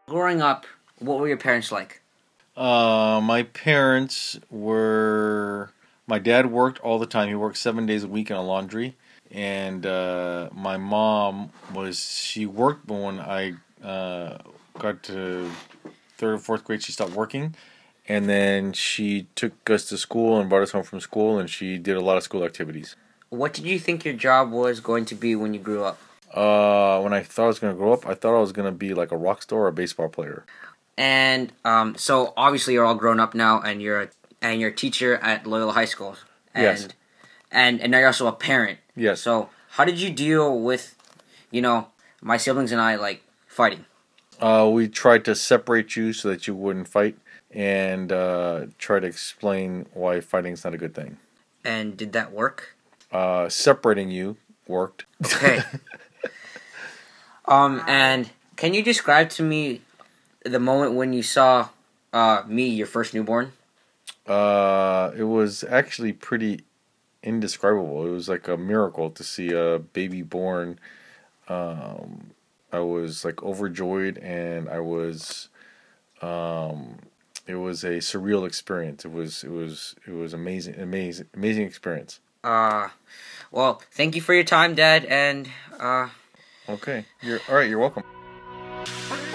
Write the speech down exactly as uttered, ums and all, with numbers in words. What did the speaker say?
Growing up, what were your parents like? Uh, my parents were. My dad worked all the time. He worked seven days a week in a laundry, and uh, my mom was. She worked, but when I uh, got to third or fourth grade, she stopped working, and then she took us to school and brought us home from school, and she did a lot of school activities. What did you think your job was going to be when you grew up? Uh, when I thought I was gonna grow up, I thought I was gonna be like a rock star or a baseball player. And um, so obviously you're all grown up now, and you're a, and you're a teacher at Loyola High School. And, Yes. And and now you're also a parent. Yes. So how did you deal with, you know, my siblings and I like fighting? Uh, we tried to separate you so that you wouldn't fight, and uh, try to explain why fighting's not a good thing. And did that work? Uh, separating you worked. Okay. um, and can you describe to me the moment when you saw uh, me, your first newborn? Uh, it was actually pretty indescribable. It was like a miracle to see a baby born. Um, I was like overjoyed, and I was. Um, it was a surreal experience. It was. It was. It was amazing. Amazing. Amazing experience. Uh, well, thank you for your time, Dad, and uh. Okay. You're all right. You're welcome.